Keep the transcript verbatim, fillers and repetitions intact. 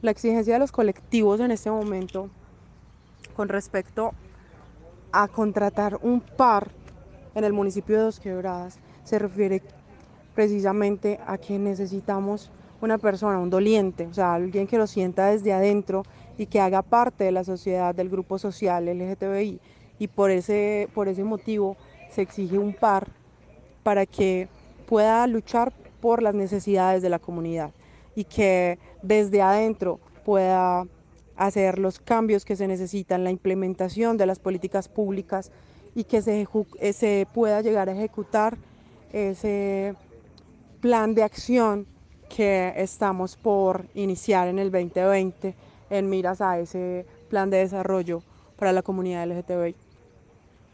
La exigencia de los colectivos en este momento con respecto a contratar un par en el municipio de Dos Quebradas se refiere precisamente a que necesitamos una persona, un doliente, o sea, alguien que lo sienta desde adentro y que haga parte de la sociedad, del grupo social L G T B I. Y por ese, por ese motivo se exige un par para que pueda luchar por las necesidades de la comunidad y que desde adentro pueda hacer los cambios que se necesitan, la implementación de las políticas públicas y que se, eh, se pueda llegar a ejecutar ese plan de acción que estamos por iniciar en el dos mil veinte en miras a ese plan de desarrollo para la comunidad L G T B I.